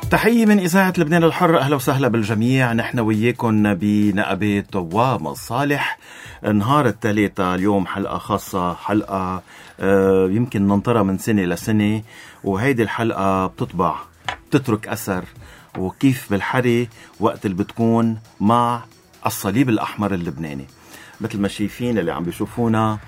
تحية من إذاعة لبنان الحر، أهلا وسهلا بالجميع. نحن وياكم بنقبات ومصالح نهار الثلاثاء. اليوم حلقة خاصة، حلقة يمكن ننطرها من سنة لسنة، وهيدي الحلقة بتترك أثر، وكيف بالحري وقت اللي بتكون مع الصليب الأحمر اللبناني. مثل ما شايفين اللي عم بيشوفونا،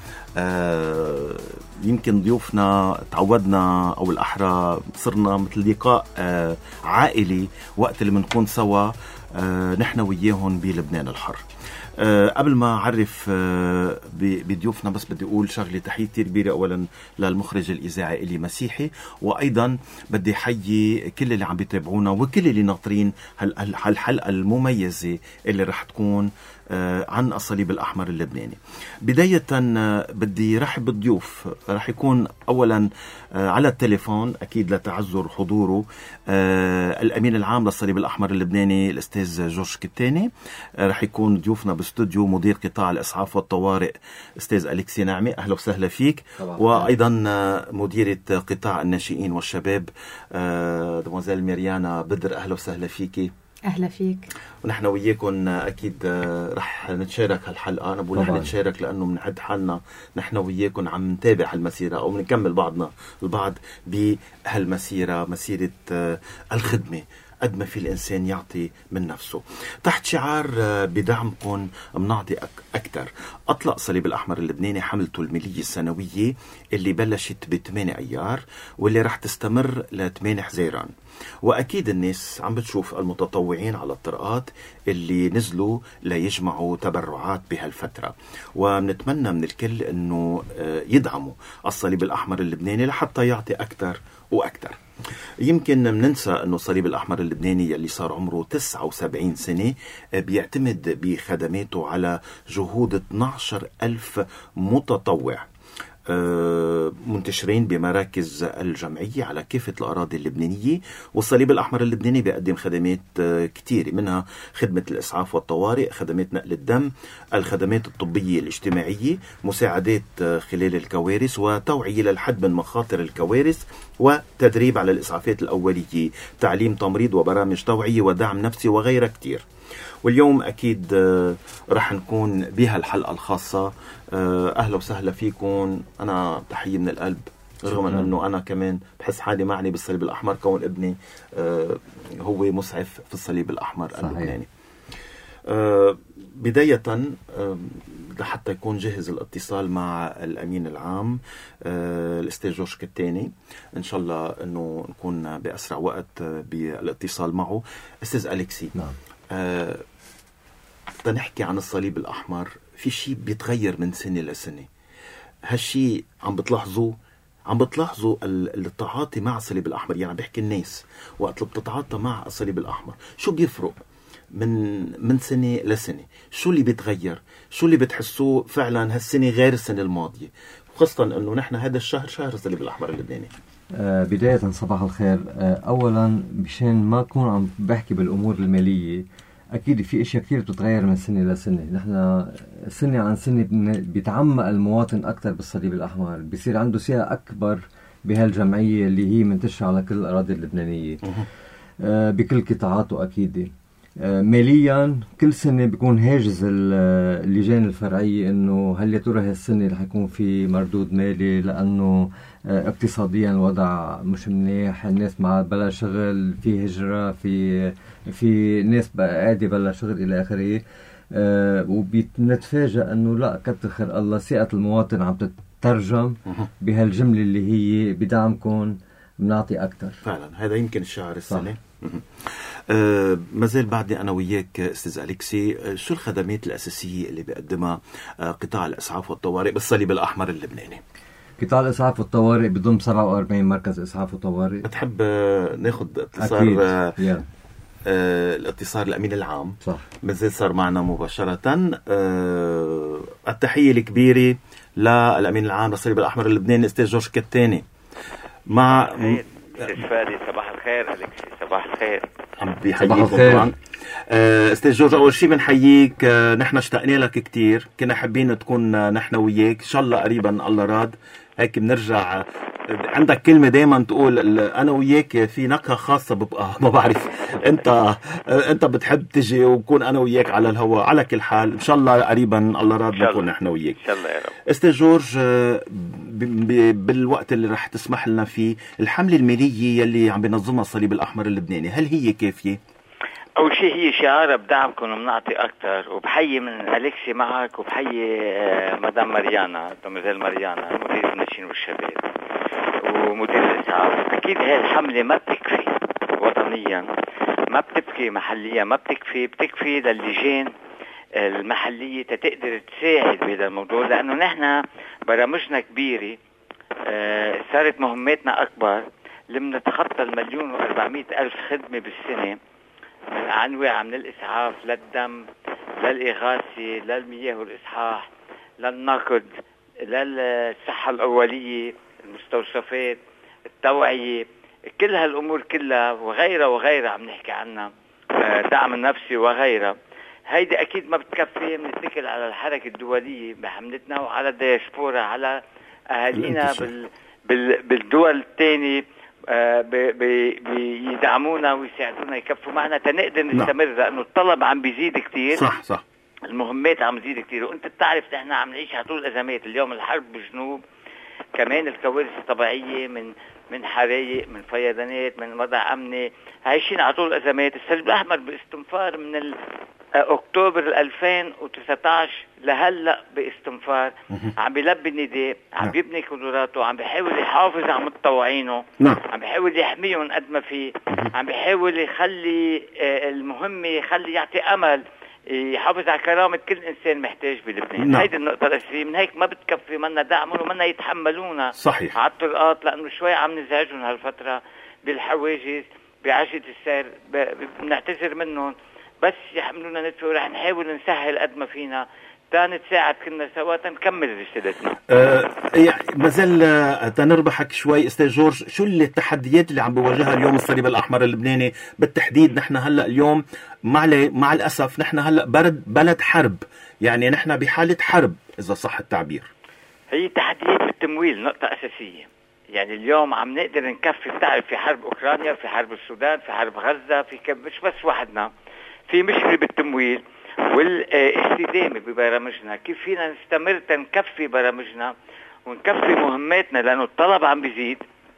يمكن ضيوفنا تعودنا أو الأحرى صرنا مثل لقاء عائلي وقت اللي بنكون سوا نحن وياهم بلبنان الحر. قبل ما أعرف بضيوفنا بس بدي أقول شغلة تحية كبيرة أولا للمخرج الإذاعي إلي مسيحي، وأيضا بدي حيي كل اللي عم بيتابعونا وكل اللي ناطرين هالحلقة المميزة اللي رح تكون عن الصليب الأحمر اللبناني. بداية بدي رحب بالضيوف. رح يكون أولا على التليفون أكيد لتعذر حضوره الأمين العام للصليب الأحمر اللبناني الأستاذ جورج كتاني. رح يكون ضيوفنا باستوديو مدير قطاع الإسعاف والطوارئ أستاذ أليكسي نعمي، أهلا وسهلا فيك. وأيضا مديرة قطاع الناشئين والشباب دموزيل ميريانا بدر، أهلا وسهلا فيكي. أهلا فيك. ونحن وياكم أكيد رح نتشارك هالحلقة. أنا بقول رح نتشارك لأنه بنعد حالنا نحن وياكم عم نتابع هالمسيرة أو بنكمل بعضنا البعض بهالمسيرة، مسيرة الخدمة قد ما في الإنسان يعطي من نفسه. تحت شعار بدعمكم بنعطي أكتر، أطلق صليب الأحمر اللبناني حملته المالية السنوية اللي بلشت ب8 أيار واللي رح تستمر ل8 حزيران. وأكيد الناس عم بتشوف المتطوعين على الطرقات اللي نزلوا ليجمعوا تبرعات بهالفترة، ونتمنى من الكل أنه يدعموا الصليب الأحمر اللبناني لحتى يعطي أكتر وأكتر. يمكن مننسى أنه الصليب الأحمر اللبناني اللي صار عمره 79 سنة بيعتمد بخدماته على جهود 12,000 متطوع منتشرين بمراكز الجمعية على كافة الأراضي اللبنانية. والصليب الأحمر اللبناني بيقدم خدمات كتير، منها خدمة الإسعاف والطوارئ، خدمات نقل الدم، الخدمات الطبية الاجتماعية، مساعدات خلال الكوارث، وتوعية للحد من مخاطر الكوارث، وتدريب على الإسعافات الأولية، تعليم تمريض وبرامج توعية ودعم نفسي وغيرها كتير. واليوم أكيد رح نكون بها الحلقة الخاصة. أهلا وسهلا فيكم. أنا تحية من القلب، رغم أنه أنا كمان بحس حالي معني بالصليب الأحمر كون ابني هو مسعف في الصليب الأحمر اللبناني. بداية لحتى يكون جهز الاتصال مع الأمين العام الأستاذ جورج كتاني، إن شاء الله أنه نكون بأسرع وقت بالاتصال معه. أستاذ أليكسي، نعم. تنحكي عن الصليب الأحمر، في شيء بيتغير من سنة لسنة، هالشيء عم بتلاحظوا التعاطي مع الصليب الأحمر؟ يعني بحكي الناس وقت اللي بتتعاطى مع الصليب الأحمر شو بيفرق من سنة لسنة؟ شو اللي بيتغير؟ شو اللي بتحسوه فعلا هالسنة غير السنة الماضية، خاصة أنه نحن هذا الشهر شهر الصليب الأحمر اللبناني؟ بداية صباح الخير. أولا مشان ما أكون عم بحكي بالأمور المالية، أكيد في إشياء كتير بتتغير من سنة لسنة. نحن سنة عن سنة بيتعمق المواطن أكتر بالصليب الأحمر، بيصير عنده ثقة أكبر بهالجمعية اللي هي منتشرة على كل الأراضي اللبنانية بكل قطاعاته. أكيد ماليا كل سنة بيكون هاجز اللجان الفرعية إنه هل يا ترى هالسنة رح يكون في مردود مالي، لأنه اقتصاديا الوضع مش منيح، الناس مع بلا شغل، في هجرة، في ناس بقى قاعدة بلا شغل إلى آخره. وبنتفاجأ أنه لا، كتر خير الله ثقة المواطن عم تترجم بهالجملة اللي هي بدعمكم بنعطي أكتر. فعلا هذا يمكن الشعر السنة. مازال بعدي أنا وياك أستاذ أليكسي، شو الخدمات الأساسية اللي بيقدمها قطاع الإسعاف والطوارئ بالصليب الأحمر اللبناني؟ قطاع الإسعاف والطوارئ بضم 47 مركز إسعاف وطوارئ. بتحب ناخد اتصال؟ الاتصال الأمين العام، صح، مازال صار معنا مباشرة. التحية الكبيرة للأمين العام للصليب الأحمر اللبناني الأستاذ جورج كتاني. مع فادي صباح الخير. أليكسي صباح الخير. عم بيحييكم طبعا. أستاذ جورج، أول شيء بنحييك. نحن اشتقنا لك كتير، كنا حابين تكون نحن وياك إن شاء الله قريبا الله راد. هيك بنرجع. عندك كلمة دايما تقول أنا وياك في نكهة خاصة، ببقى ما بعرف أنت بتحب تجي وبكون أنا وياك على الهواء. على كل حال إن شاء الله قريبا الله راد نكون نحن وياك إن شاء الله يا رب. أستاذ جورج، بالوقت اللي رح تسمح لنا فيه، الحملة المالية يلي عم بينظمها الصليب الأحمر اللبناني هل هي كافية؟ أول شيء هي شعار بدعمكم وبنعطي أكتر، وبحيي من أليكسي معك، وبحيي مدام مريانا دمزيل مريانا مدير الناشئين والشباب ومدير الإسعاف. أكيد هاي الحملة ما بتكفي وطنيا، ما بتكفي محليا، ما بتكفي للجان المحلية تقدر تساعد بهذا الموضوع، لأنه نحن برامجنا كبيرة، صارت مهماتنا أكبر، لم نتخطى 1,400,000 خدمة بالسنة، من أنواع من الإسعاف للدم للإغاثة للمياه والإصحاح للنقد للصحة الأولية المستوصفات التوعية، كل هالأمور كلها وغيرها عم نحكي عنها، دعم النفسي وغيرها. هيدي أكيد ما بتكفي. بنتكل على الحركة الدولية بحملتنا وعلى الدياسبورا، على أهالينا بالدول الثانية بيدعمونا ويساعدونا يكفوا معنا تنقدر نستمر، لأنه الطلب عم بيزيد كتير. صح. المهمات عم بيزيد كتير، وانت بتعرف نحن عم نعيش على طول الأزمات. اليوم الحرب بالجنوب، كمان الكوارث الطبيعية من حرايق، من فيضانات، من وضع أمني، عايشين على طول الأزمات. الصليب الأحمر باستنفار من أكتوبر 2019 لهلأ باستنفار عم بيلبي النداء، عم بيبني قدراته، عم بيحاول يحافظ على متطوعينه، عم بيحاول يحميهم قد ما فيه، عم بيحاول يخلي المهمة، يخلي يعطي أمل، يحافظ على كرامة كل إنسان محتاج بلبنان. هيدي النقطة الأساسية. من هيك ما بتكفي منا دعمهم ومنا يتحملونا صحيح على الطرقات، لأنه شوي عم نزعجهم هالفترة بالحواجز، بعجلة السير، بنعتذر منهم، بس يحملونا ندفع، ورح نحاول نسهل قد ما فينا نتساعد كلنا سوا تنكمل رسالتنا. يعني مازال تنربحك شوي استاذ جورج، شو التحديات اللي عم بواجهها اليوم الصليب الأحمر اللبناني بالتحديد؟ نحن هلا اليوم مع الأسف نحن هلا بلد حرب، يعني نحن بحالة حرب إذا صح التعبير. هي تحديات بالتمويل نقطة أساسية. يعني اليوم عم نقدر نكفي، بتعرف في حرب أوكرانيا، في حرب السودان، في حرب غزة، مش بس وحدنا، في مشكلة بالتمويل والاستدامة ببرامجنا. كيف فينا نستمر تنكفي برامجنا ونكفي مهماتنا، لأنه الطلب عم بيزيد.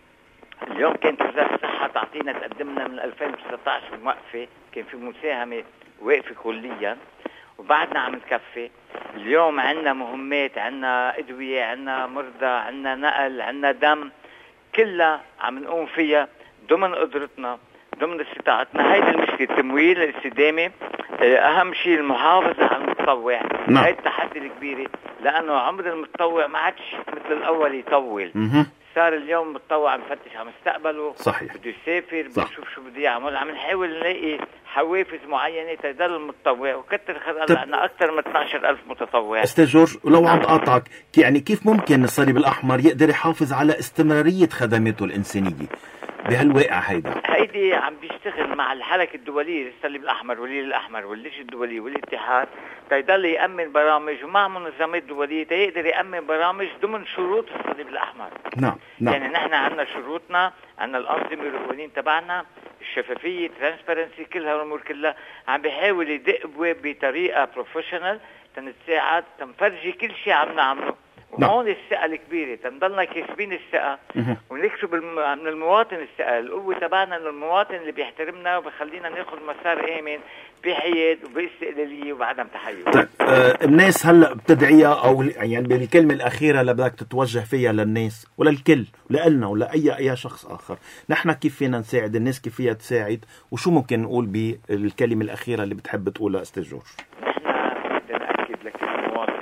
اليوم كانت وزارة الصحة تعطينا، تقدمنا من 2019 موقفة، كان في مساهمة واقفة كليا، وبعدنا عم نكفي. اليوم عنا مهمات، عنا أدوية، عنا مرضى، عنا نقل، عنا دم، كلها عم نقوم فيها ضمن قدرتنا، ضمن استطاعتنا. هيدا المشكلة، التمويل، الاستدامة، أهم شيء المحافظة على المتطوع. هاي التحدي الكبير، لأنه عمر المتطوع ما عادش مثل الأول يطول. صار اليوم المتطوع عم يفتش على مستقبله، صحيح، بده يسافر، بده يشوف شو بده يعمل. عم نحاول نلاقي حوافز معينة تضل المتطوع، وكتر خير الله عنا أكثر من 12,000 متطوع. أستاذ جورج، ولو عم أقاطعك، يعني كيف ممكن الصليب الأحمر يقدر يحافظ على استمرارية خدماته الإنسانية بهالواقع هيدي عم بيشتغل مع الحركة الدولية، الصليب الأحمر والهلال الأحمر واللجنة الدولية والاتحاد، تيضل يأمن برامج، ومع منظمات دولية تيقدر يأمن برامج ضمن شروط الصليب الأحمر. نعم. يعني نحن عندنا شروطنا، عندنا الأنظمة والقوانين تبعنا، الشفافية، ترانسبرنسي، كل هالأمور كلها عم بيحاول يدق بواب بطريقة بروفيشنال تنتساعد، تنفرجي كل شيء عم نعمله. وهون الثقة الكبيرة، تنضلنا كاسبين الثقة ونكسب من المواطن الثقة. القوة تبعنا انه المواطن اللي بيحترمنا وبخلينا ناخذ مسار آمن بحياة وباستقلالية وبعدم تحيز. طيب، الناس هلا بتدعيها، او يعني بالكلمة الأخيرة اللي بدك تتوجه فيها للناس وللكل، لنا ولا أي شخص آخر، نحن كيف فينا نساعد الناس، كيف فيها تساعد، وشو ممكن نقول بالكلمة الأخيرة اللي بتحب تقولها أستاذ جورج؟ نحن بدنا نأكد لكل مواطن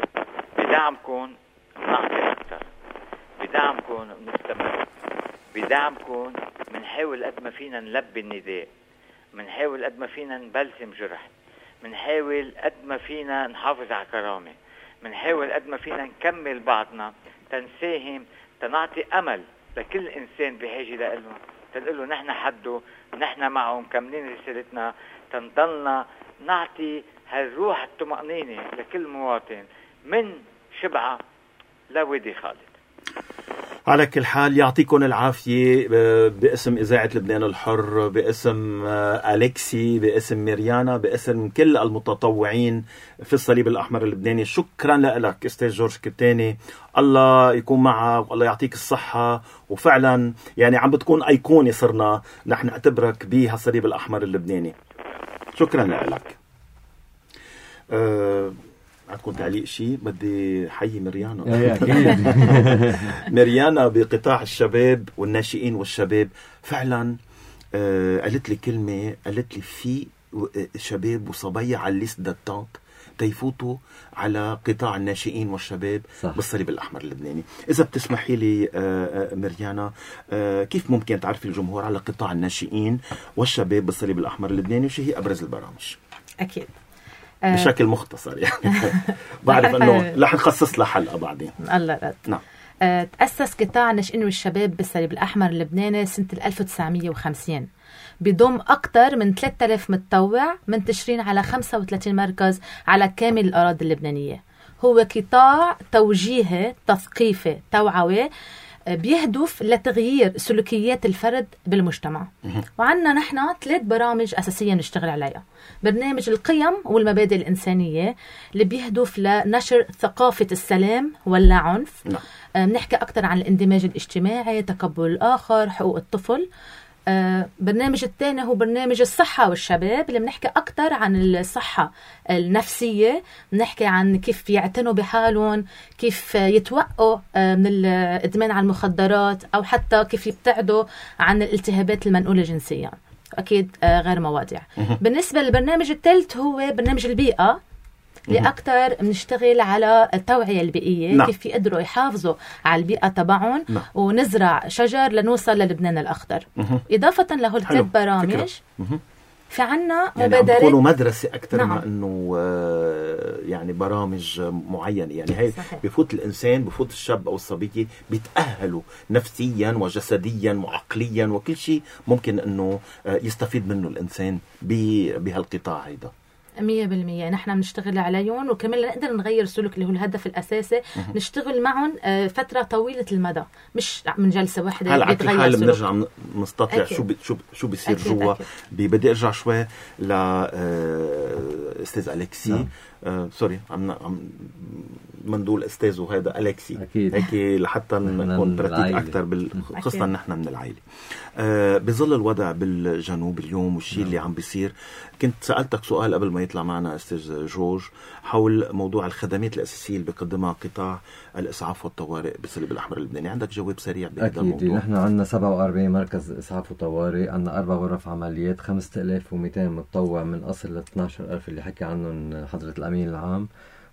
بدعمكم نعطي أكثر، بدعمكم نستمر، بدعمكم منحاول قد ما فينا نلبي النداء، منحاول قد ما فينا نبلسم جرح، منحاول قد ما فينا نحافظ على كرامة، منحاول قد ما فينا نكمل بعضنا، تنساهم، تنعطي أمل لكل إنسان بحاجة لإله، تنقله نحن حده، نحن معه، مكملين رسالتنا، تنضلنا نعطي هالروح الطمأنينة لكل مواطن من شبعة لوادي خالد. على كل حال يعطيكم العافية باسم إذاعة لبنان الحر، باسم أليكسي، باسم ميريانا، باسم كل المتطوعين في الصليب الأحمر اللبناني. شكرا لك أستاذ جورج كتاني، الله يكون معك والله يعطيك الصحة. وفعلا يعني عم بتكون أيقوني صرنا نحن نعتبرك بهالصليب الأحمر اللبناني. شكرا لك. عندكم تعليق شيء؟ بدي حي ميريانا. ميريانا بقطاع الشباب والناشئين والشباب فعلا قالت لي كلمة، قالت لي في شباب وصبايا على الليست داتانت تيفوتوا على قطاع الناشئين والشباب بالصليب الأحمر اللبناني. إذا بتسمحي لي ميريانا، كيف ممكن تعرفي الجمهور على قطاع الناشئين والشباب بالصليب الأحمر اللبناني وشو هي أبرز البرامج؟ أكيد بشكل مختصر يعني. بعرف أنه رح نخصص لها حلقة بعدين. الله رد. نعم. تأسس قطاع الناشئين والشباب بالصليب الأحمر اللبناني سنة 1950، بيضم أكثر من 3000 متطوع منتشرين على 35 مركز على كامل الأراضي اللبنانية. هو قطاع توجيهي تثقيفي توعوي بيهدف لتغيير سلوكيات الفرد بالمجتمع. وعندنا نحن 3 برامج أساسية نشتغل عليها. برنامج القيم والمبادئ الإنسانية اللي بيهدف لنشر ثقافة السلام واللا عنف. بنحكي أكثر عن الاندماج الاجتماعي، تقبل الآخر، حقوق الطفل. برنامج الثاني هو برنامج الصحة والشباب اللي بنحكي أكتر عن الصحة النفسية، بنحكي عن كيف يعتنوا بحالهم، كيف يتوقعوا من الإدمان على المخدرات، أو حتى كيف يبتعدوا عن الالتهابات المنقولة جنسيا. أكيد غير مواضيع. بالنسبة للبرنامج الثالث هو برنامج البيئة اللي أكتر بنشتغل على التوعية البيئية. كيف يقدروا يحافظوا على البيئة تبعهم ونزرع شجر لنوصل للبنان الأخضر. إضافة له ال3 برامج في عنا مبادرات يعني بيكونوا مدرسة أكتر ما أنه يعني برامج معينة. يعني هاي بفوت الإنسان، بفوت الشاب أو الصبية بيتأهلوا نفسيا وجسديا وعقليا وكل شيء ممكن أنه يستفيد منه الإنسان بهالقطاع هيدا. 100% نحن بنشتغل عليهم، وكمان نقدر نغير سلوك اللي هو الهدف الأساسي. نشتغل معهم فترة طويلة المدى، مش من جلسة واحدة. هلا على كل حال بنرجع نستطيع شو بيصير جوا. بدي ارجع شوي ل استاذ أليكسي. سوري عم مندول استاذ وهذا أليكسي هيك لحتى نكون براتيك اكثر خاصة نحن من العائله. بظل الوضع بالجنوب اليوم والشيء اللي عم بيصير، كنت سألتك سؤال قبل ما يطلع معنا أستاذ جورج حول موضوع الخدمات الأساسية اللي بيقدمها قطاع الإسعاف والطوارئ بالصليب الأحمر اللبناني. عندك جواب سريع بهذا الموضوع؟ أكيد. نحن عندنا 47 مركز إسعاف وطوارئ، عندنا 4 غرف عمليات، 5200 متطوع من أصل ل 12000 اللي حكي عنهم حضرة الأمين العام،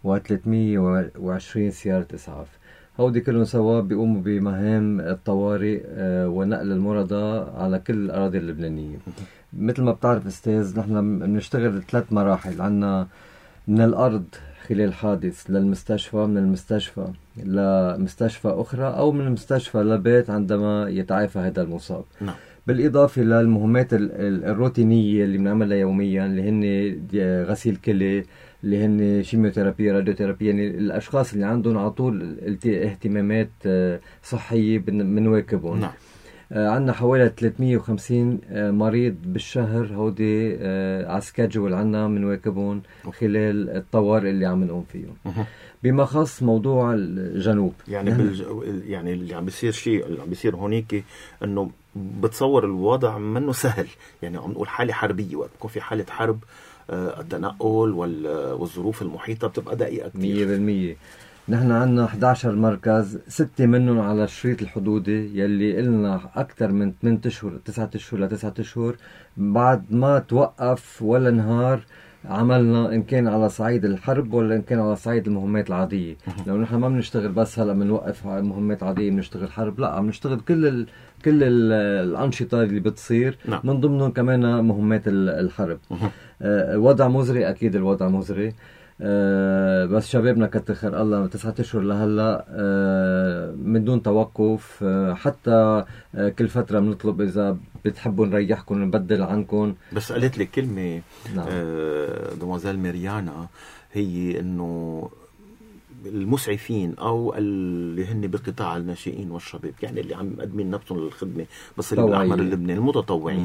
و320 سيارة إسعاف. هودي كلهم سوا بيقوموا بمهام الطوارئ ونقل المرضى على كل الأراضي اللبنانية. مثل ما بتعرف أستاذ، نحن بنشتغل 3 مراحل. عنا من الأرض خلال حادث للمستشفى، من المستشفى لمستشفى أخرى، أو من المستشفى لبيت عندما يتعافى هذا المصاب. بالإضافة للمهمات الروتينية اللي بنعملها يوميا، اللي هن غسيل كلى، اللي هن شيميوثيرابيا، راديوثيرابيا. يعني الأشخاص اللي عندهم على طول اهتمامات صحية بنواكبهم. عندنا حوالي 350 مريض بالشهر، هودي على سكادجول عندنا بنواكبهم خلال الطوارئ اللي عم نقوم فيهم. بما خص موضوع الجنوب، يعني يعني اللي عم بيصير شيء اللي عم بيصير هونيك انه بتصور الوضع منه سهل. يعني عم نقول حالة حربية، وقت يكون في حالة حرب التنقل والظروف المحيطة بتبقى دقيقة كتير. 100%. نحن عندنا 11 مركز، 6 منهم على الشريط الحدودي يلي إلنا أكثر من 8 أشهر 9 أشهر ل 9 أشهر بعد ما توقف ولا نهار عملنا، إن كان على صعيد الحرب ولا إن كان على صعيد المهمات العادية. لو نحن ما بنشتغل بس هلا بنوقف مهمات عادية بنشتغل حرب، لا، عم نشتغل كل الأنشطة اللي بتصير. من ضمنهم كمان مهمات الحرب. الوضع مزري، أكيد الوضع مزري. بس شبابنا كتر خير الله 9 أشهر لهلا من دون توقف. حتى كل فترة بنطلب إذا بتحبوا نريحكم نبدل عنكم. بس قالت لي كلمة دوموزيل ميريانا، هي إنه المسعفين او اللي هن بقطاع الناشئين والشباب، يعني اللي عم مقدمين نفسهم للخدمه بالصليب الاحمر اللبناني، المتطوعين،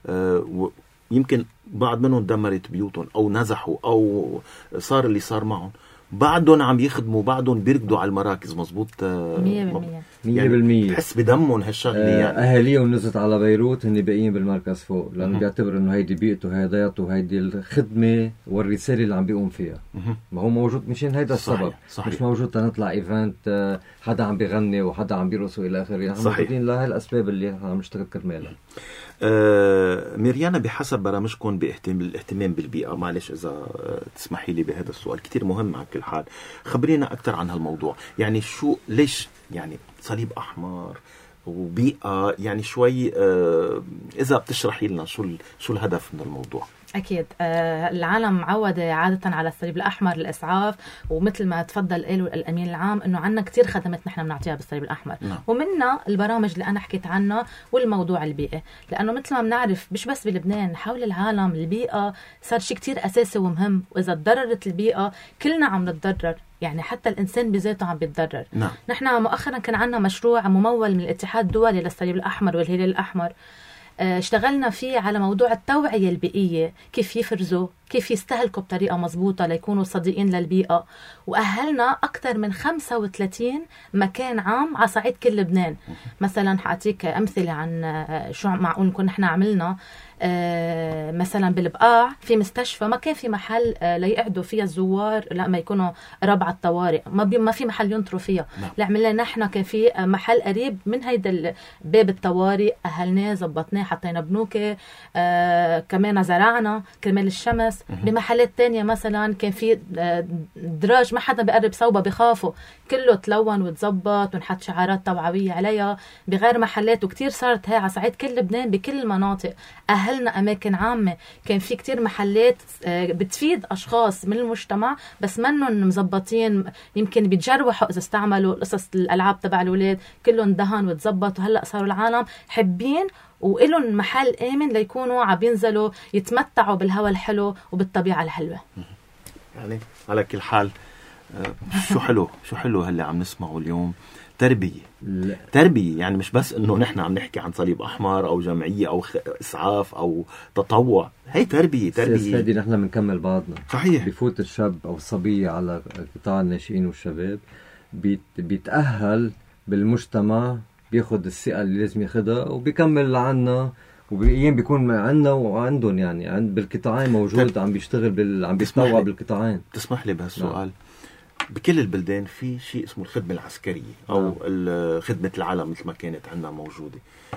يمكن بعض منهم دمرت بيوتهم او نزحوا او صار اللي صار معهم، بعدهم عم يخدموا، بعدهم بيركضوا على المراكز. مزبوط 100%. يعني تحس بدمهم هالشغله. يعني اهاليهم نزلت على بيروت هن باقيين بالمركز فوق، لانه بيعتبر انه هيدي بيئته، هيدايته، هيدي الخدمه والرساله اللي عم بيقوم فيها. ما هو موجود مشان هيدا السبب. صحيح. مش موجود تنطلع ايفنت حدا عم بيغني وحدا عم بيرقص والى اخره. نحن موجودين لهي الاسباب اللي عم نشتغل كرمالها. ميريانا، بحسب برامجكم بالاهتمام بالبيئة، معلش إذا تسمحي لي بهذا السؤال كتير مهم على كل حال، خبرينا أكثر عن هالموضوع. يعني ليش يعني صليب أحمر وبيئة؟ يعني شوي إذا بتشرحي لنا شو الهدف من الموضوع. أكيد. العالم معودة عادة على الصليب الأحمر الإسعاف، ومثل ما تفضل قالوا الأمين العام إنه عنا كتير خدمات نحن بنعطيها بالصليب الأحمر. ومنها البرامج اللي أنا حكيت عنها والموضوع البيئي، لأنه مثل ما بنعرف مش بس بلبنان، حول العالم البيئة صار شيء كتير أساسي ومهم، وإذا تضررت البيئة كلنا عم نتضرر، يعني حتى الإنسان بذاته عم بيتضرر. نحن مؤخرا كان عنا مشروع ممول من الاتحاد الدولي للصليب الأحمر والهلال الأحمر، اشتغلنا فيه على موضوع التوعية البيئية، كيف يفرزوا، كيف يستهلكوا بطريقة مضبوطة ليكونوا صديقين للبيئة. وأهلنا أكثر من 35 مكان عام على صعيد كل لبنان. مثلا حأعطيك أمثلة عن شو معقول نكون نحن عملنا. مثلا بالبقاع في مستشفى ما كان في محل ليقعدوا فيها الزوار، لا ما يكونوا ربع الطوارئ، ما في محل ينطروا فيها. لا عملنا نحن كان في محل قريب من هيدا باب الطوارئ، أهلناه زبطناه، حطينا بنوكة، كمان زرعنا كرمال الشمس. بمحلات تانية مثلا كان في دراج ما حدا بيقرب صوبة بخافوا، كله تلون وتزبط ونحط شعارات توعوية عليها. بغير محلات وكتير صارت هاي على صعيد كل لبنان بكل المناطق. أهلنا أماكن عامة، كان في كتير محلات بتفيد أشخاص من المجتمع بس منهم مزبطين، يمكن بيتجروحوا إذا استعملوا قصص الألعاب تبع الأولاد، كلهم دهن وتزبط. وهلأ صاروا العالم حبين وإلهم محل آمن ليكونوا عم ينزلوا يتمتعوا بالهواء الحلو وبالطبيعة الحلوة. يعني على كل حال شو حلو هاللي عم نسمعه اليوم. تربية يعني مش بس انه نحن عم نحكي عن صليب احمر او جمعية او اسعاف او تطوع، هي تربية. هذه نحن بنكمل بعضنا. صحيح. بفوت الشاب او الصبية على قطاع الناشئين والشباب، بيتأهل بالمجتمع، بياخد الثقة اللي لازم ياخدها وبيكمل لعنا، وبأيام بيكون عنا وعندهم، يعني بالقطاعين موجود عم بيشتغل عم بيتطوع بالقطاعين. تسمح لي بهالسؤال. بكل البلدان في شيء اسمه الخدمة العسكرية أو خدمة العالم مثل ما كانت عندنا موجودة.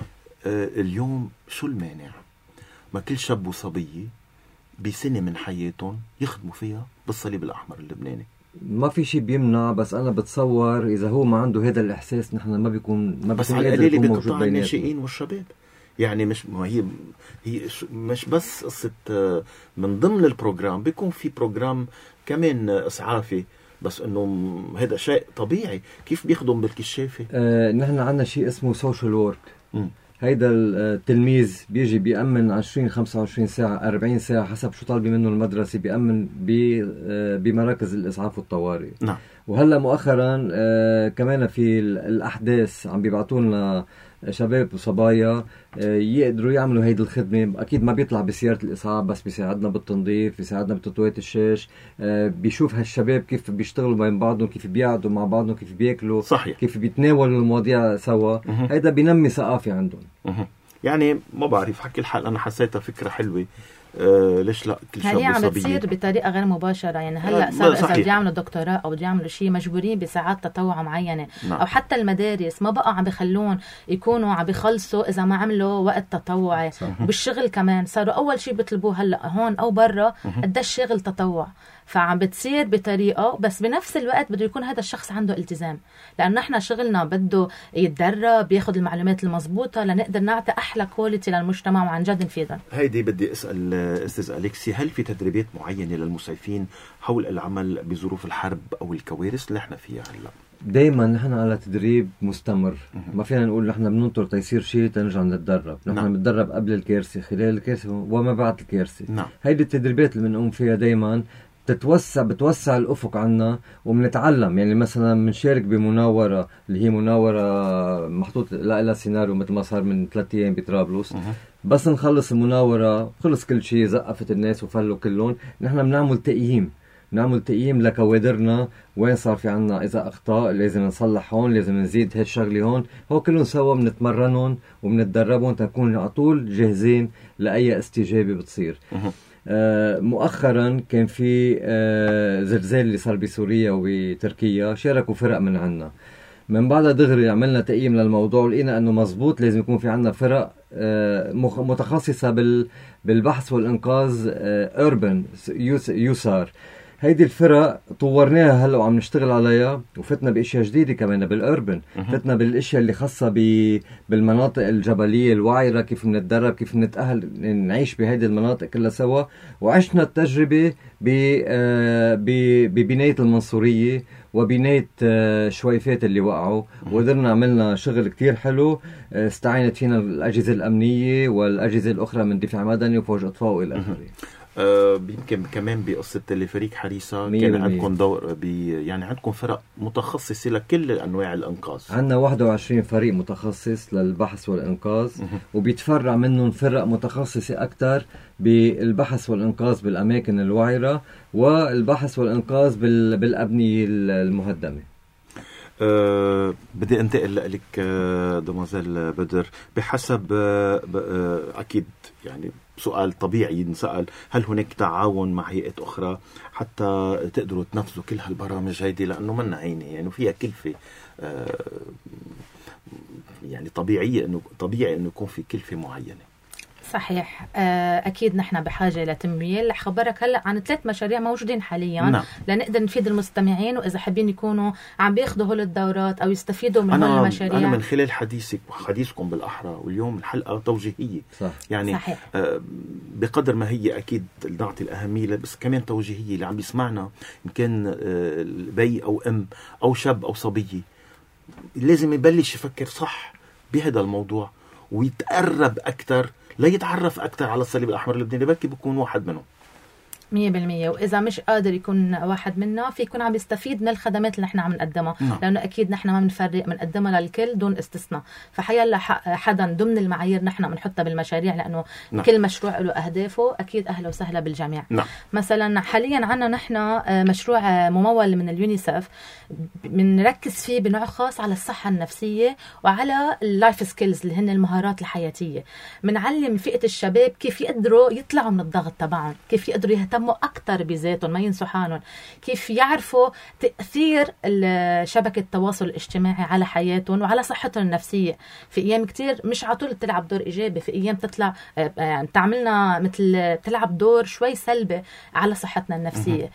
اليوم شو المانع ما كل شاب وصبية بسنة من حياتهم يخدموا فيها بالصليب الأحمر اللبناني؟ ما في شيء بيمنع، بس أنا بتصور إذا هو ما عنده هذا الإحساس نحن ما بيكون بس على القليل بقطاع الناشئين والشباب. يعني مش هي مش بس قصة من ضمن البروجرام، بيكون في بروجرام كمان إسعافي، بس انه هذا شيء طبيعي. كيف بيخدم بالكشافة؟ نحن عندنا شيء اسمه سوشيال وورك. هيدا التلميذ بيجي بيأمن 20-25 ساعة 40 ساعة حسب شو طالبي منه المدرسة، بيأمن بمراكز الإسعاف والطوارئ. نعم. وهلا مؤخرا كمان في الأحداث عم بيبعتوا لنا شباب وصبايا يقدروا يعملوا هيدي الخدمة. أكيد ما بيطلع بسيارة الإسعاف، بس بيساعدنا بالتنظيف، بيساعدنا بتطوية الشاش، بيشوف هالشباب كيف بيشتغلوا بين بعضهم، كيف بيقعدوا مع بعضهم، كيف بياكلوا. صحيح. كيف بيتناولوا المواضيع سوا. هيدا بينمي ثقافة عندهم. يعني ما بعرف، حكي الحال أنا حسيتها فكرة حلوة. ليش لا كل شاب هي عم وصبية بتصير بطريقه غير مباشره. يعني هلا صار اذا بدي يعملوا دكتوراه او بدي يعملوا شيء مجبورين بساعات تطوع معينه. نعم. او حتى المدارس ما بقى عم بخلون يكونوا عم بخلصوا اذا ما عملوا وقت تطوعي. وبالشغل كمان صاروا اول شيء بيطلبوه هلا هون او برا قديش شغل تطوع. فعم بتصير بطريقه، بس بنفس الوقت بده يكون هذا الشخص عنده التزام، لانه نحن شغلنا بده يتدرب، ياخذ المعلومات المضبوطه لنقدر نعطي احلى كواليتي للمجتمع وعن جد نفيدهم. هيدي بدي اسال استاذ أليكسي، هل في تدريبات معينه للمسعفين حول العمل بظروف الحرب او الكوارث اللي احنا فيها هلا؟ دايما نحن على تدريب مستمر. ما فينا نقول نحن بننطر تيصير شيء تنرجع نتدرب. نحن بنتدرب قبل الكارثه، خلال الكارثه، وما بعد الكارثه. نعم. هيدي التدريبات اللي بنقوم فيها دايما بتوسع الأفق عنا وبنتعلم. يعني مثلا بنشارك بمناورة اللي هي مناورة محطوط لها سيناريو مثل ما صار من 3 أيام بطرابلس. بس نخلص المناورة خلص كل شيء، زقفت الناس وفلوا كلهم، نحن بنعمل تقييم لكوادرنا، وين صار في عنا إذا أخطاء لازم نصلح هون، لازم نزيد هالشغلة هون. هو كلهم سوا بنتمرنهم وبنتدربهم تكون على طول جاهزين لأي استجابة بتصير. مؤخرا كان في زلزال اللي صار بسوريا وبتركيا، شاركوا فرق من عنا. من بعدها دغري عملنا تقييم للموضوع ولقينا انه مزبوط لازم يكون في عنا فرق متخصصة بالبحث والانقاذ، urban يسار. هيدي الفرق طورناها هلا وعم نشتغل عليها، وفتنا باشياء جديده كمان بالاربن. فتنا بالاشياء اللي خاصه بالمناطق الجبليه الوعره، كيف بنتدرب، كيف نتاهل نعيش بهيدي المناطق كلها سوا. وعشنا التجربه ببنايه المنصوريه وبنايه شويفات اللي وقعوا، وقدرنا عملنا شغل كتير حلو. استعينت فينا الاجهزه الامنيه والاجهزه الاخرى من دفاع مدني وفوج اطفاء والى اخره. يمكن كمان بقصة تلفريق حريصة كان عندكم دور يعني عندكم فرق متخصصة لكل أنواع الإنقاذ. عندنا 21 فريق متخصص للبحث والإنقاذ، وبيتفرع منهم فرق متخصصة أكتر بالبحث والإنقاذ بالأماكن الوعرة والبحث والإنقاذ بالأبنية المهدمة. بدي انتقل لك دموزيل بدر. بحسب أكيد يعني سؤال طبيعي ينسأل، هل هناك تعاون مع هيئات أخرى حتى تقدروا تنفذوا كل هالبرامج هيدي؟ لأنه منا عيني يعني فيها كلفة يعني طبيعي إنه يكون في كلفة معينة. صحيح. أكيد نحن بحاجة لتمويل. خبرك هلأ عن 3 مشاريع موجودين حاليا. نعم. لنقدر نفيد المستمعين، وإذا حابين يكونوا عم بياخدوا هول الدورات أو يستفيدوا من هول المشاريع. أنا من خلال حديثكم بالأحرى واليوم الحلقة توجيهية. صح. يعني صحيح. بقدر ما هي أكيد نعطي الأهمية، بس كمان توجيهية. اللي عم بيسمعنا إن كان بي أو أم أو شاب أو صبية لازم يبلش يفكر صح بهذا الموضوع ويتقرب أكتر، لا يتعرف أكتر على الصليب الأحمر اللبناني، بلكي بيكون واحد منهم 100%. وإذا مش قادر يكون واحد منا، في يكون عم يستفيد من الخدمات اللي نحن عم نقدمها. لأنه أكيد نحن ما بنفرق، بنقدمها للكل دون استثناء. فحيلا حدا ضمن المعايير نحن بنحطها بالمشاريع، لأنه كل مشروع له أهدافه. أكيد أهلا وسهلا بالجميع. مثلا حاليا عنا نحن مشروع ممول من اليونيسف، بنركز فيه بنوع خاص على الصحة النفسية وعلى اللايف سكيلز اللي هن المهارات الحياتية. بنعلم فئة الشباب كيف يقدروا يطلعوا من الضغط تبعهم، كيف يقدروا يهتموا أكتر بذاتهم، ما ينسوا حالهم، كيف يعرفوا تأثير شبكة التواصل الاجتماعي على حياتهم وعلى صحتهم النفسية. في أيام كتير مش عطول تلعب دور إيجابي، في أيام تطلع تعملنا مثل تلعب دور شوي سلبي على صحتنا النفسية.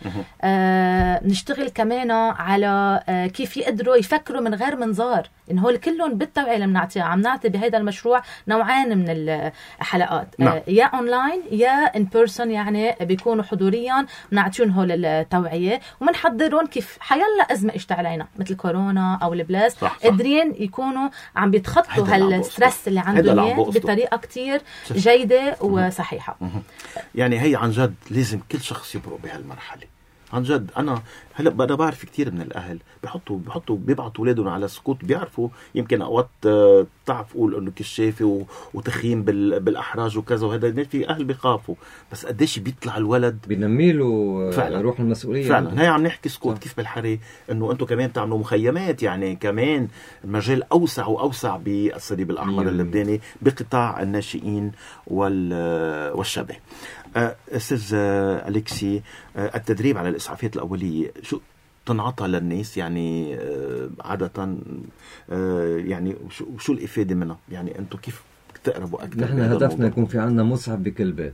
نشتغل كمان على كيف يقدروا يفكروا من غير منظار. إن هول كلهم بالتوعية اللي بنعطيها. عم نعطي بهذا المشروع نوعين من الحلقات، يا أونلاين يا إن بيرسون، يعني بيكونوا حضوريا نعطيهم هول التوعية ومنحضرون كيف حيلا أزمة إجت علينا مثل كورونا أو البلاس، قادرين يكونوا عم بيتخطوا هالسترس اللي عندهم بطريقة كتير جيدة وصحيحة. يعني هي عن جد لازم كل شخص يبرق بهالمرحلة عن جد. انا هلا انا بعرف كثير من الاهل بيبعتوا اولادهم على سكوت، بيعرفوا يمكن اوقات تعرف قول انه كشافه وتخييم بالاحراج وكذا، وهذا في اهل بيخافوا، بس قديش بيطلع الولد بينمي له روح المسؤوليه. فعلا هي عم نحكي سكوت كيف بالحري انه انتم كمان تعملوا مخيمات، يعني كمان المجال اوسع واوسع بالصليب الاحمر اللبناني بقطاع الناشئين والشباب. أستاذ أليكسي، التدريب على الإسعافات الأولية شو تنعطى للناس يعني عادة، يعني شو الإفادة منها؟ يعني أنتم كيف تقربوا أكثر؟ نحن هدفنا يكون في عنا مسعف بكل بيت.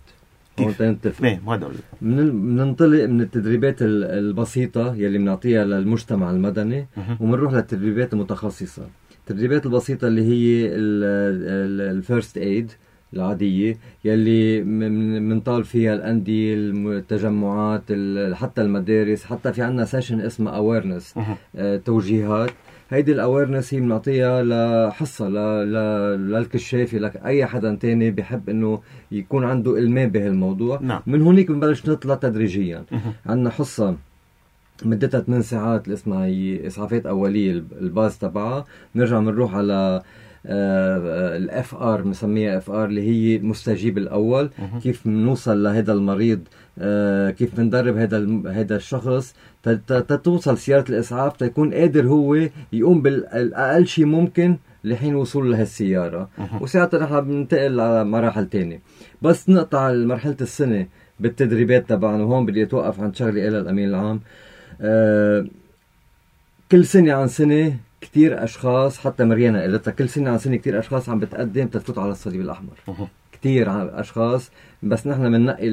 بننطلق من التدريبات البسيطة يلي بنعطيها للمجتمع المدني، ومنروح للتدريبات المتخصصة. التدريبات البسيطة اللي هي الفيرست ايد العادية يلي منطال فيها الأندية، التجمعات، حتى المدارس، حتى في عنا سيشن اسمها awareness، توجيهات هيدي الاويرنس هي بنعطيها لحصه للكشاف، لك اي حدا تاني بيحب انه يكون عنده المام بهالموضوع. نعم. من هونيك بنبلش نطلع تدريجيا. عندنا حصه مدتها 8 ساعات اللي اسمها هي اسعافات اوليه، الباز تبعها. بنرجع بنروح على الاف ار، بنسميها اف ار اللي هي المستجيب الاول. كيف بنوصل لهذا المريض، كيف بندرب هذا الشخص توصل سيارة الإسعاف تكون قادر هو يقوم بالأقل شيء ممكن لحين وصول لهالسيارة. وساعتها نحن بننتقل على مراحل تانية. بس نقطع مرحلة السنة بالتدريبات تبعنا، وهون بدي أتوقف عند شغلي إلى الأمين العام. كل سنة عن سنة كتير أشخاص، حتى مريانا قالتها، كل سنة عن سنة كتير أشخاص عم بتقدم تفوت على الصليب الأحمر. كتير أشخاص، بس نحن بننقي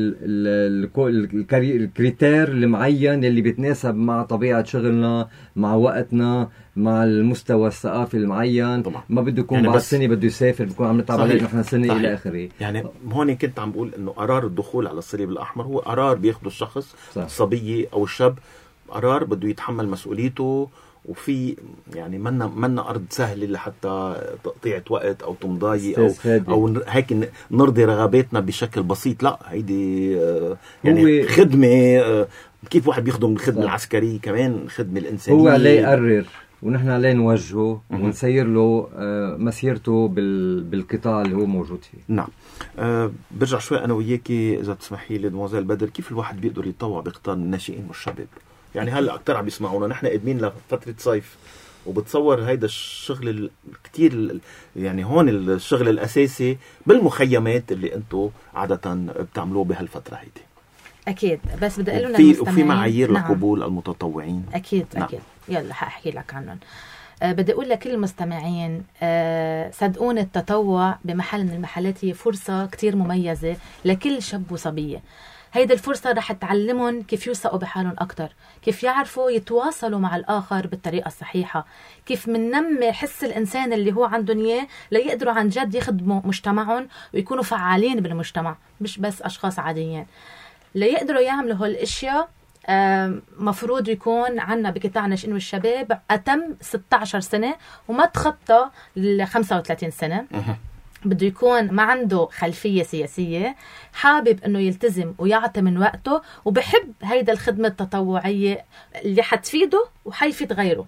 الكريتير المعين اللي بيتناسب مع طبيعة شغلنا، مع وقتنا، مع المستوى الثقافي المعين. طبعا. ما بده يكون يعني بعد سنة بده يسافر، بيكون عم نتعب عليه نحن سنة. صحيح. إلى آخره. يعني هون كنت عم بقول إنه قرار الدخول على الصليب الأحمر هو قرار بياخده الشخص. صح. الصبية أو الشاب، قرار بده يتحمل مسؤوليته. وفي يعني منا أرض سهلة لحتى تقطيعة وقت أو تمضاي أو هيك نرضي رغباتنا بشكل بسيط. لا، هيدي يعني خدمة. كيف واحد بيخدم الخدمة العسكرية كمان خدمة الإنسانية. هو عليه يقرر ونحن عليه نوجهه ونسير له مسيرته بالقطاع اللي هو موجود فيه. نعم. برجع شوي أنا وياكي إذا تسمحي لي دوازيل بدر، كيف الواحد بيقدر يتطوع بقطاع الناشئين والشباب؟ يعني هلا اكثر عم بيسمعونا، نحن قادمين لفتره صيف، وبتصور هيدا الشغل كتير يعني هون الشغل الاساسي بالمخيمات اللي انتم عاده بتعملوه بهالفتره هيدي. اكيد، بس بدي اقول للمستمعين وفي معايير لقبول المتطوعين. اكيد. نعم. اكيد. يلا حاحكي لك عنهم. بدي اقول لكل المستمعين، صدقوني التطوع بمحل من المحلات هي فرصه كتير مميزه لكل شاب وصبيه. هيدا الفرصة رح تعلمهم كيف يوثقوا بحالهم أكتر، كيف يعرفوا يتواصلوا مع الآخر بالطريقة الصحيحة، كيف مننمي حس الإنسان اللي هو عندهم إياه ليقدروا عن جد يخدموا مجتمعهم ويكونوا فعالين بالمجتمع، مش بس أشخاص عاديين. ليقدروا يعملوا هالأشياء مفروض يكون عنا بقطاع الناشئين والشباب أتم 16 سنة وما تخطى ل 35 سنة. بده يكون ما عنده خلفية سياسية، حابب انه يلتزم ويعطي من وقته، وبحب هيدا الخدمة التطوعية اللي حتفيده وحيفيد غيره.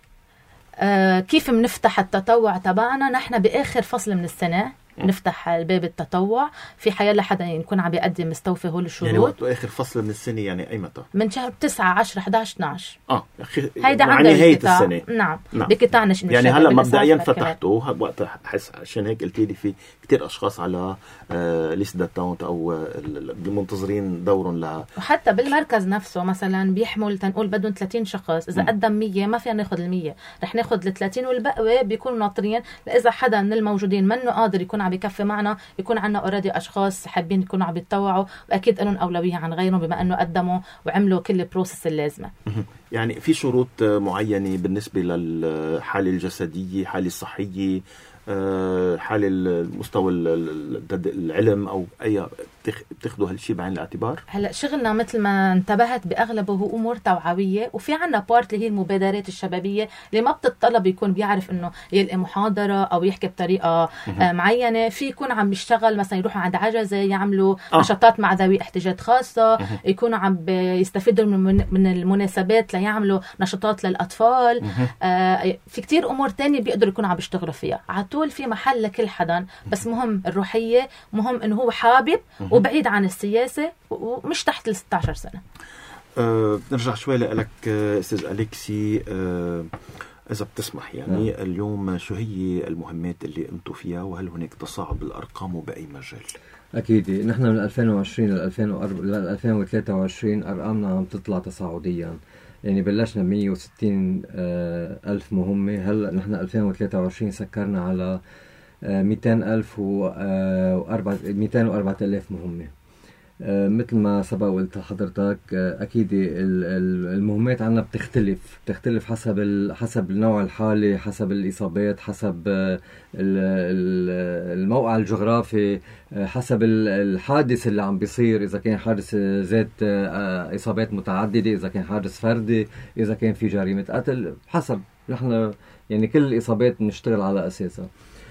كيف منفتح التطوع تبعنا؟ نحن بآخر فصل من السنة نفتح الباب التطوع في حياة حدا يكون عم بيقدم مستوفي هول الشروط. يعني وقت آخر فصل من السنة يعني أي متى؟ من شهر 9 10 11 12. هيدا عند نهاية السنة. نعم. بقطاع ناشئين يعني هلا مبدئيا فتحتوا وقت حس، عشان هيك قلت لي في كتير أشخاص على ليست داتاونت أو المنتظرين دورهم لها. وحتى بالمركز نفسه مثلا بيحمل تنقول بدهم 30 شخص، إذا قدم 100 ما فينا ناخذ ال100، رح ناخذ ال30 والبقوة بيكونوا ناطرين لإذا حدا من الموجودين منه قادر يكون عم يكفي معنا، يكون عنا اوريدي اشخاص حابين يكونوا عم يتطوعوا، واكيد لهم اولويه عن غيرهم بما انه قدموا وعملوا كل البروسيس اللازمه. يعني في شروط معينه بالنسبه للحاله الجسديه، حاله الصحيه، حال المستوى العلم او اي بتاخذوا هالشيء بعين الاعتبار؟ هلا شغلنا مثل ما انتبهت باغلبه هو امور توعويه، وفي عنا بارت اللي هي المبادرات الشبابيه اللي ما بتتطلب يكون بيعرف انه يلقي محاضره او يحكي بطريقه معينه، في يكون عم يشتغل مثلا يروحوا عند عجزه يعملوا نشاطات مع ذوي احتياجات خاصه، يكونوا عم يستفيدوا من المناسبات ليعملوا نشاطات للاطفال. في كتير امور تانية بيقدروا يكونوا عم يشتغلوا فيها. عطول في محل لكل حدا، بس مهم الروحيه، مهم انه هو حابب وبعيد عن السياسة ومش تحت ال 16 سنة. نرجع شوي لك أستاذ أليكسي، إذا بتسمح يعني اليوم شو هي المهمات اللي قمتوا فيها، وهل هناك تصاعد بالأرقام وبأي مجال؟ أكيد نحن من 2020 ل 2023 أرقامنا عم تطلع تصاعديا، يعني بلشنا 160 ألف مهمة، هلأ نحن 2023 سكرنا على 200,000 204,000 مهمة. مثل ما سبق وقلت لحضرتك، أكيد المهمات عنا بتختلف حسب النوع الحالي، حسب الإصابات، حسب الموقع الجغرافي، حسب الحادث اللي عم بيصير، إذا كان حادث ذات إصابات متعددة، إذا كان حادث فردي، إذا كان في جريمة قتل، نحن يعني كل الإصابات بنشتغل على أساسها.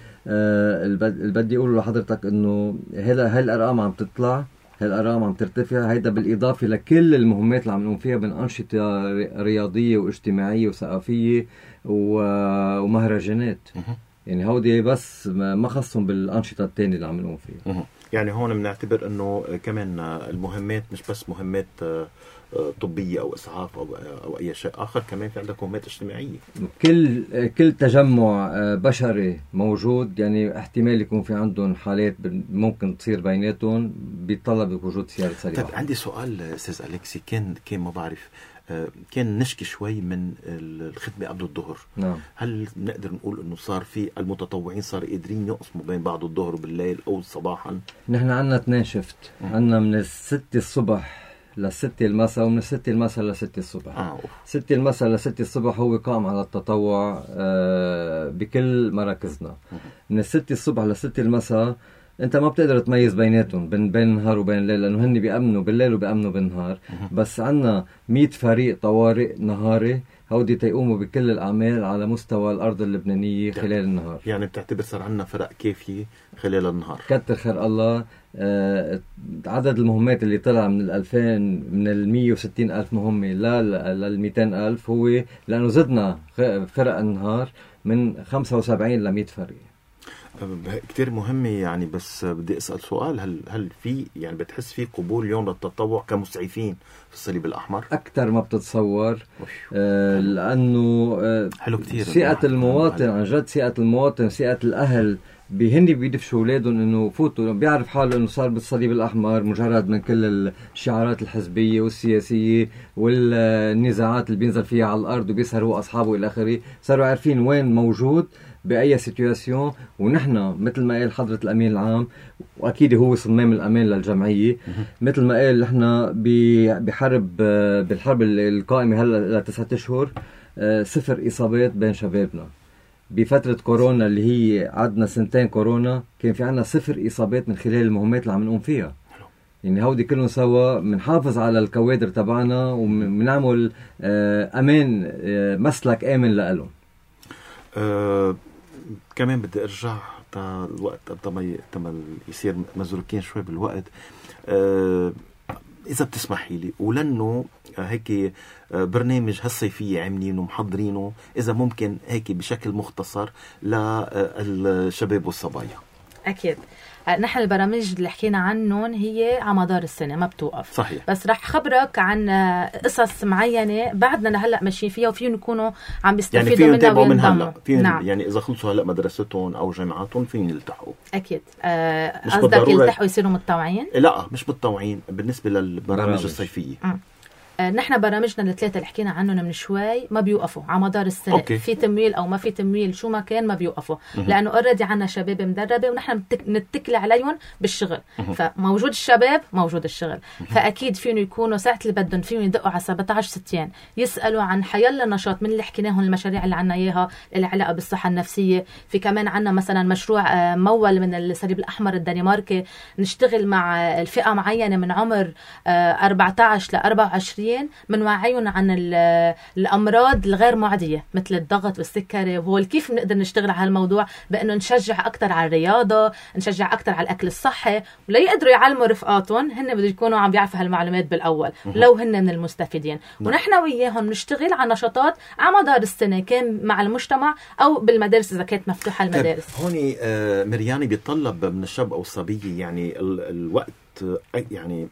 اللي بدي أقوله لحضرتك إنه هاي الأرقام عم تطلع، هاي الأرقام عم ترتفع، هيدا بالإضافة لكل المهمات اللي عم نقوم فيها من أنشطة رياضية واجتماعية وثقافية ومهرجانات. يعني هودي بس ما خصهم بالأنشطة التانية اللي عم نقوم فيها. يعني هون بنعتبر انه كمان المهمات مش بس مهمات طبية او اسعاف او اي شيء اخر، كمان في عندك مهمات اجتماعية. كل تجمع بشري موجود، يعني احتمال يكون في عندهم حالات ممكن تصير بيناتهم بيتطلب وجود سيارة سريعة. طيب عندي سؤال استاذ أليكسي، كان ما بعرف، كان نشكي شوي من الخدمة قبل الظهر. نعم. هل نقدر نقول انه صار في المتطوعين صار قادرين يقسموا بين بعض الظهر وبالليل او صباحا؟ نحن عنا 2 شفت، عنا من 6 الصبح ل6 المساء، ومن 6 المساء ل6 الصبح. 6 المساء ل6 الصبح هو قائم على التطوع بكل مراكزنا. من 6 الصبح ل6 المساء انت ما بتقدر تميز بيناتهم بين النهار وبين الليل، لانه هن بيأمنوا بالليل وبيأمنوا بالنهار. بس عنا 100 فريق طوارئ نهاري، هودي تيقوموا بكل الأعمال على مستوى الأرض اللبنانية خلال النهار. يعني بتعتبر صار عنا فرق كافية خلال النهار؟ كتر خير الله. عدد المهمات اللي طلع من 2000 من 160 ألف مهمة لل 200 ألف هو لأنه زدنا فرق النهار من 75 ل 100 فريق. كتير مهمة يعني. بس بدي أسأل سؤال، هل في يعني بتحس في قبول اليوم للتطوع كمسعفين في الصليب الأحمر؟ أكتر ما بتتصور. لأنه حلو كتير ثقة المواطن، عن جد ثقة المواطن، ثقة الأهل بهن بيدفشوا أولادهم إنه فوتوا، بيعرف حاله إنه صار بالصليب الأحمر مجرد من كل الشعارات الحزبية والسياسية والنزاعات اللي بينزل فيها على الأرض وبيسهروا أصحابه إلى آخره، صاروا عارفين وين موجود بأي سيتواسيون. ونحن مثل ما قال حضرة الأمين العام، وأكيد هو صمام الأمان للجمعية، مثل ما قال نحن بالحرب القائمة هلا ل9 أشهر 0 إصابات بين شبابنا. بفترة كورونا اللي هي عدنا 2 كورونا كان في عنا 0 إصابات من خلال المهمات اللي عم نقوم فيها. يعني هودي كلهم سوا منحافظ على الكوادر تبعنا ومنعمل أمان، مسلك آمن لألهم. كمان بدي ارجع الوقت تما يصير مزروكين شوي بالوقت. اذا بتسمحي لي، ولانه هيك برنامج هالصيفية عاملينه محضرينه، اذا ممكن هيك بشكل مختصر للشباب والصبايا. اكيد. نحن البرامج اللي حكينا عنهم هي على مدار السنة ما بتوقف. صحيح. بس رح خبرك عن قصص معينة بعدنا لهلأ ماشيين فيها وفيهم يكونوا عم بيستفيدوا يعني منها وينضموا. نعم. يعني إذا خلصوا هلأ مدرستهم أو جامعاتهم فين يلتحقوا؟ أكيد. قصدك يلتحقوا يصيروا متطوعين؟ لا مش متطوعين بالنسبة للبرامج الصيفية. نحن برامجنا ال3 اللي حكينا عنهم من شوي ما بيوقفوا على مدار السنة. أوكي. في تمويل أو ما في تمويل شو ما كان ما بيوقفوا، لأنه أوريدي عنا شباب مدربة ونحن نتكل عليهم بالشغل. فموجود الشباب موجود الشغل. فأكيد فيهم يكونوا ساعة اللي بدهم فيهم يدقوا على 17-60 يسألوا عن حيلا نشاط من اللي حكيناهم، المشاريع اللي عنا إياها اللي علاقة بالصحة النفسية. في كمان عنا مثلا مشروع مول من الصليب الأحمر الدنماركي، نشتغل مع الفئة معينة من عمر 14 ل 24 من وعيهم عن الأمراض الغير معدية مثل الضغط والسكري، وهو كيف نقدر نشتغل على هالموضوع بأنه نشجع أكتر على الرياضة، نشجع أكتر على الأكل الصحي، ولا يقدروا يعلموا رفقاتهم هن بده يكونوا عم بيعرفوا هالمعلومات بالأول لو هن من المستفيدين. ونحن وياهم نشتغل على نشاطات على مدار السنة، كان مع المجتمع أو بالمدارس إذا كانت مفتوحة المدارس. هوني مرياني بيطلب من الشاب أو الصبية يعني الوقت، يعني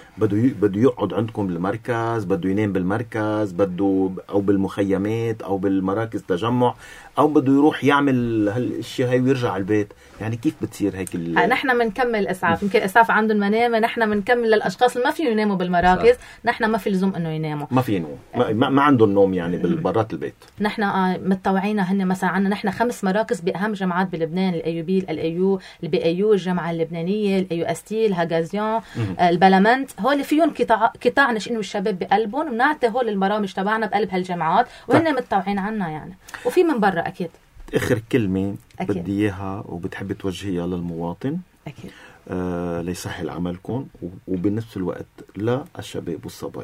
بده يقعد عندكم بالمركز، بده ينام بالمركز، بده او بالمخيمات او بالمراكز تجمع، او بده يروح يعمل هالاشياء هاي ويرجع على البيت. يعني كيف بتصير هيك نحن بنكمل اسعاف. يمكن اسعاف عندهم منامه، نحن بنكمل للاشخاص اللي ما فيهم يناموا بالمراكز. نحن ما في لزوم انه يناموا، ما في نوم، ما عندهم نوم يعني بالبرات البيت. نحن متطوعين هن مثلا عندنا نحن 5 مراكز باهم جامعات بلبنان، الايوبي، الايو، البي ايو، الجامعه اللبنانيه، الايو استي، الهاغازيون، البلمنت. هول فيهم قطاع ناشئين والشباب بقلبهم، بنعطي هول البرامج تبعنا بقلب هالجامعات وهن متطوعين عنا يعني. وفي من برا اكيد. اخر كلمه بدي اياها وبتحب توجهيها للمواطن اكيد ليسهل عملكم وبنفس الوقت للشباب والصبايا.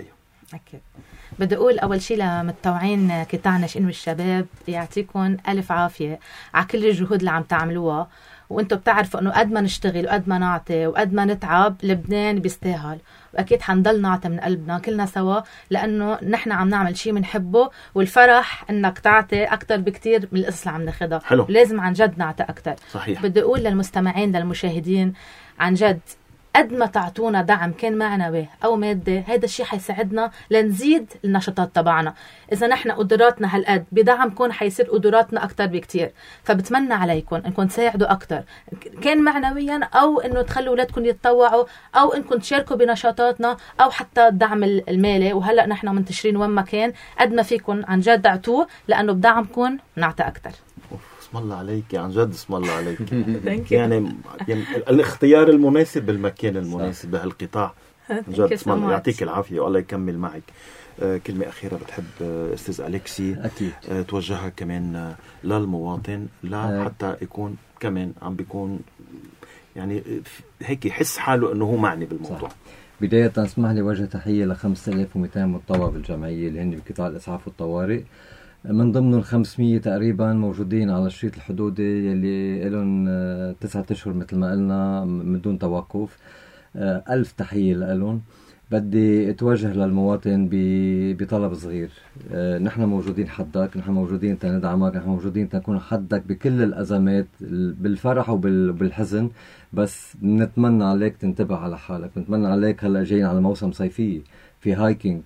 أكيد. بدي أقول أول شيء لمتطوعين قطاع الناشئين والشباب يعطيكم ألف عافية على كل الجهود اللي عم تعملوها، وانتم بتعرفوا انه قد ما نشتغل وقد ما نعطي وقد ما نتعب لبنان بيستاهل، واكيد حنضل نعطي من قلبنا كلنا سوا، لانه نحن عم نعمل شيء بنحبه، والفرح انك تعطي اكثر بكتير من القصص اللي عم ناخذها. لازم عن جد نعطي اكثر. صحيح. بدي اقول للمستمعين للمشاهدين عن جد قد ما تعطونا دعم كان معنوي او مادي، هذا الشيء حيساعدنا لنزيد النشاطات تبعنا. اذا نحن قدراتنا هالقد بدعمكم حيصير قدراتنا اكثر بكتير، فبتمنى عليكم انكم تساعدوا اكثر كان معنويا، او انه تخلوا اولادكم يتطوعوا، او انكم تشاركوا بنشاطاتنا، او حتى الدعم المالي. وهلا نحن منتشرين وين ما كان، قد ما فيكم عن جد اعطوه، لانه بدعمكم نعطي اكثر. اسم الله عليك عن جد، اسم الله عليك. يعني الاختيار المناسب بالمكان المناسب بهالقطاع. عن جد اسم الله يعطيك العافية والله يكمل معك. كلمة أخيرة بتحب أستاذ أليكسي أكيد توجهها كمان للمواطن، لا حتى يكون كمان عم بيكون يعني هيك يحس حاله أنه هو معني بالموضوع. بداية اسمح لي وجه تحية ل 5200 متطوع بالجمعية اللي هن بقطاع الإسعاف والطوارئ، من ضمنهم 500 تقريبا موجودين على الشريط الحدودي يلي لهم 9 أشهر مثل ما قلنا من دون توقف. 1000 تحية لهم. بدي اتوجه للمواطن بطلب صغير. نحن موجودين حدك، نحن موجودين تندعمك، نحن موجودين تكون حدك بكل الأزمات بالفرح وبالحزن، بس نتمنى عليك تنتبه على حالك. نتمنى عليك هلا جايين على موسم صيفي، في هايكينج،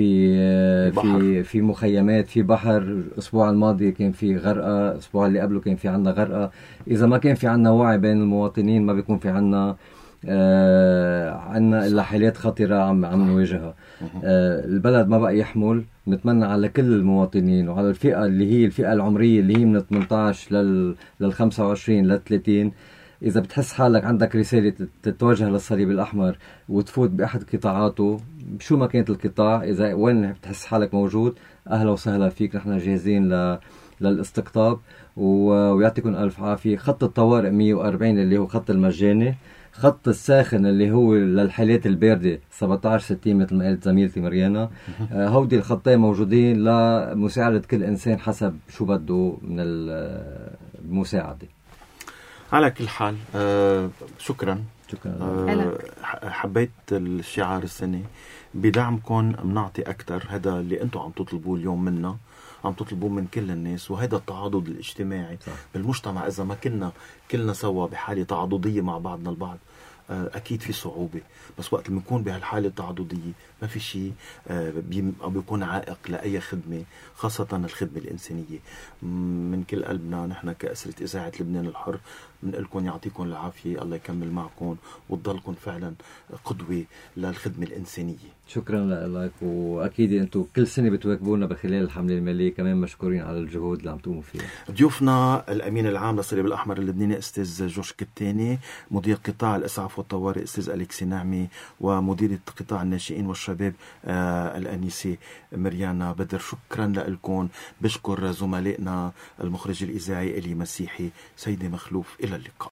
في مخيمات، في بحر. الاسبوع الماضي كان في غرقه، الاسبوع اللي قبله كان في عنا غرقه. اذا ما كان في عنا وعي بين المواطنين ما بيكون في عنا الا حالات خطره عم نواجهها. البلد ما بقى يحمل. نتمنى على كل المواطنين وعلى الفئه اللي هي الفئه العمريه اللي هي من 18 لل 25 لل 30، إذا بتحس حالك عندك رسالة تتوجه للصليب الأحمر وتفوت بأحد قطاعاته شو ما كانت القطاع، إذا وين بتحس حالك موجود، أهلا وسهلا فيك. نحن جاهزين للاستقطاب ويعطيكم ألف عافية. خط الطوارئ 140 اللي هو خط المجاني. خط الساخن اللي هو للحالات الباردة 1760 مثل ما قالت زميلتي مريانا. هودي الخطين موجودين لمساعدة كل إنسان حسب شو بده من المساعدة. على كل حال شكرا. حبيت الشعار السنة بدعمكم بنعطي أكتر. هذا اللي أنتم عم تطلبوه اليوم منا، عم تطلبوه من كل الناس، وهذا التعاضد الاجتماعي بالمجتمع. إذا ما كنا كلنا سوا بحالة تعاضدية مع بعضنا البعض أكيد في صعوبة، بس وقت بنكون بهالحالة التعاضدية ما في شيء بيكون عائق لأي خدمة، خاصة الخدمة الإنسانية. من كل قلبنا نحن كأسرة إذاعة لبنان الحر بنقول لكم يعطيكم العافية، الله يكمل معكم وتضلكم فعلا قدوة للخدمة الإنسانية. شكرا لك، وأكيد أنتم كل سنة بتواكبونا بخلال الحملة المالية، كمان مشكورين على الجهود اللي عم تقوموا فيها. ضيوفنا الأمين العام للصليب الأحمر اللبناني أستاذ جورج كتاني، مدير قطاع الإسعاف والطوارئ أستاذ أليكسي نعمي، ومديرة قطاع الناشئين والشباب الأنيسة مريانا بدر. شكرا لكم. بشكر زملائنا المخرج الإذاعي إلي مسيحي، سيدي مخلوف. إلى اللقاء.